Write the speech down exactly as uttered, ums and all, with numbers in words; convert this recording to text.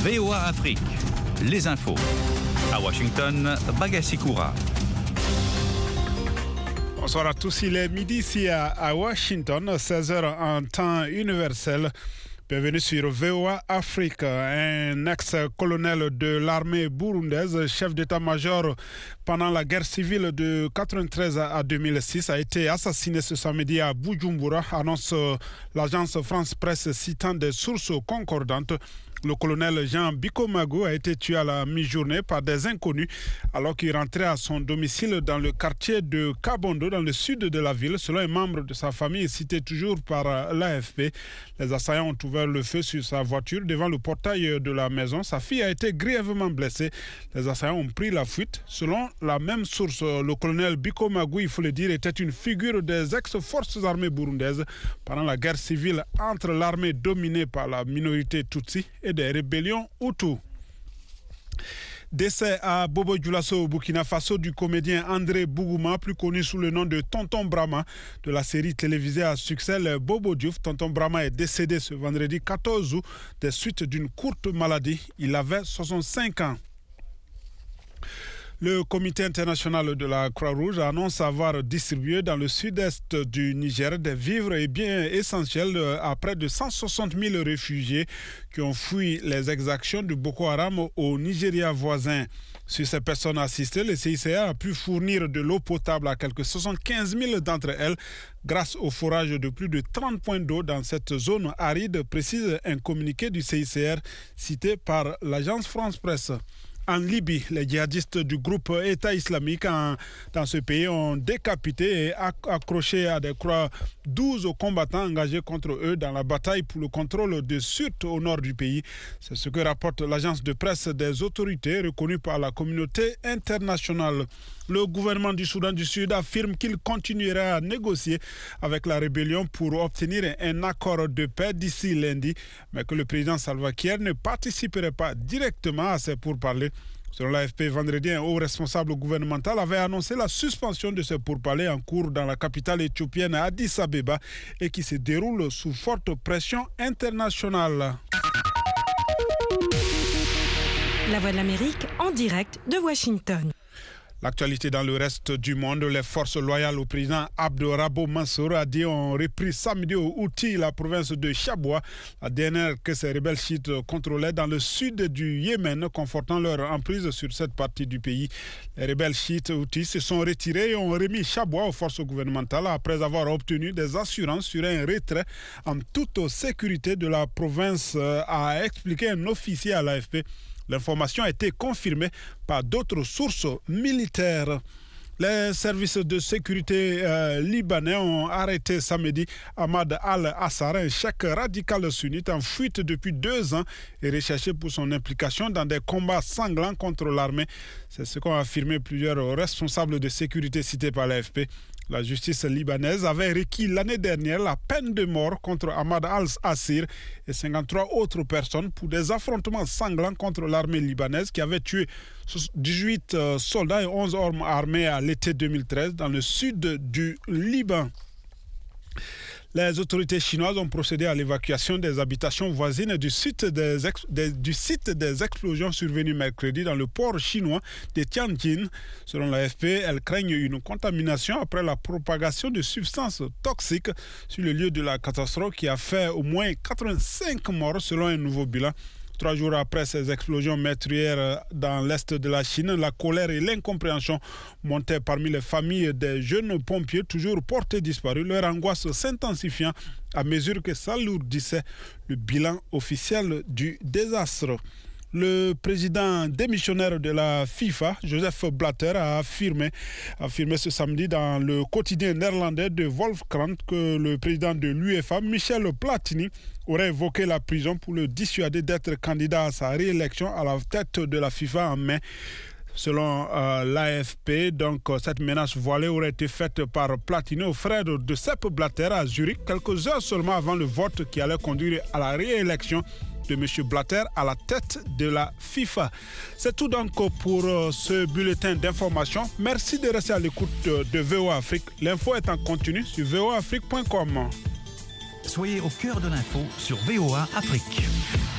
V O A Afrique, les infos. À Washington, Bagassi Koura. Bonsoir à tous, il est midi ici à, à Washington, seize heures en temps universel. Bienvenue sur V O A Afrique. Un ex-colonel de l'armée burundaise, chef d'état-major pendant la guerre civile de quatre-vingt-treize à deux mille six, a été assassiné ce samedi à Bujumbura, annonce l'agence France Presse citant des sources concordantes. Le colonel Jean Bikomagu a été tué à la mi-journée par des inconnus alors qu'il rentrait à son domicile dans le quartier de Kabondo, dans le sud de la ville. Selon un membre de sa famille cité toujours par l'A F P, les assaillants ont ouvert le feu sur sa voiture devant le portail de la maison. Sa fille a été grièvement blessée. Les assaillants ont pris la fuite. Selon la même source, le colonel Bikomagu, il faut le dire, était une figure des ex-forces armées burundaises pendant la guerre civile entre l'armée dominée par la minorité Tutsi et des rébellions Hutus. Décès à Bobo Dioulasso au Burkina Faso du comédien André Bougouma, plus connu sous le nom de Tonton Brahma, de la série télévisée à succès le Bobo Diouf. Tonton Brahma est décédé ce vendredi quatorze août des suites d'une courte maladie. Il avait soixante-cinq ans. Le comité international de la Croix-Rouge annonce avoir distribué dans le sud-est du Niger des vivres et biens essentiels à près de cent soixante mille réfugiés qui ont fui les exactions de Boko Haram au Nigeria voisin. Sur ces personnes assistées, le C I C R a pu fournir de l'eau potable à quelques soixante-quinze mille d'entre elles grâce au forage de plus de trente points d'eau dans cette zone aride, précise un communiqué du C I C R cité par l'agence France Presse. En Libye, les djihadistes du groupe État islamique en, dans ce pays ont décapité et accroché à des croix douze combattants engagés contre eux dans la bataille pour le contrôle de Sirte au nord du pays. C'est ce que rapporte l'agence de presse des autorités reconnue par la communauté internationale. Le gouvernement du Soudan du Sud affirme qu'il continuera à négocier avec la rébellion pour obtenir un accord de paix d'ici lundi, mais que le président Salva Kiir ne participerait pas directement à ces pourparlers. Selon l'A F P, vendredi, un haut responsable gouvernemental avait annoncé la suspension de ces pourparlers en cours dans la capitale éthiopienne Addis Abeba et qui se déroule sous forte pression internationale. La Voix de l'Amérique en direct de Washington. L'actualité dans le reste du monde, les forces loyales au président Abdo-Rabo Mansour a dit ont repris samedi au Houthi la province de Chaboua, la dernière que ces rebelles chiites contrôlaient dans le sud du Yémen, confortant leur emprise sur cette partie du pays. Les rebelles chiites Houthis se sont retirés et ont remis Chaboua aux forces gouvernementales après avoir obtenu des assurances sur un retrait en toute sécurité de la province, a expliqué un officier à l'A F P. L'information a été confirmée par d'autres sources militaires. Les services de sécurité euh, libanais ont arrêté samedi Ahmad al-Assar, un cheikh radical sunnite en fuite depuis deux ans et recherché pour son implication dans des combats sanglants contre l'armée. C'est ce qu'ont affirmé plusieurs responsables de sécurité cités par l'A F P. La justice libanaise avait requis l'année dernière la peine de mort contre Ahmad al-Assir et cinquante-trois autres personnes pour des affrontements sanglants contre l'armée libanaise qui avait tué dix-huit soldats et onze hommes armés à l'été deux mille treize dans le sud du Liban. Les autorités chinoises ont procédé à l'évacuation des habitations voisines du site des, ex- des, du site des explosions survenues mercredi dans le port chinois de Tianjin. Selon l'A F P, elles craignent une contamination après la propagation de substances toxiques sur le lieu de la catastrophe qui a fait au moins quatre-vingt-cinq morts selon un nouveau bilan. Trois jours après ces explosions meurtrières dans l'est de la Chine, la colère et l'incompréhension montaient parmi les familles des jeunes pompiers toujours portés disparus, leur angoisse s'intensifiant à mesure que s'alourdissait le bilan officiel du désastre. Le président démissionnaire de la FIFA, Joseph Blatter, a affirmé, affirmé ce samedi dans le quotidien néerlandais de Volkskrant que le président de l'U E F A, Michel Platini, aurait évoqué la prison pour le dissuader d'être candidat à sa réélection à la tête de la FIFA en mai. Selon euh, l'A F P, donc, cette menace voilée aurait été faite par Platini au frère de Sepp Blatter à Zurich, quelques heures seulement avant le vote qui allait conduire à la réélection de M. Blatter à la tête de la FIFA. C'est tout donc pour euh, ce bulletin d'information. Merci de rester à l'écoute de, de V O A Afrique. L'info est en continu sur v o a afrique point com. Soyez au cœur de l'info sur V O A Afrique.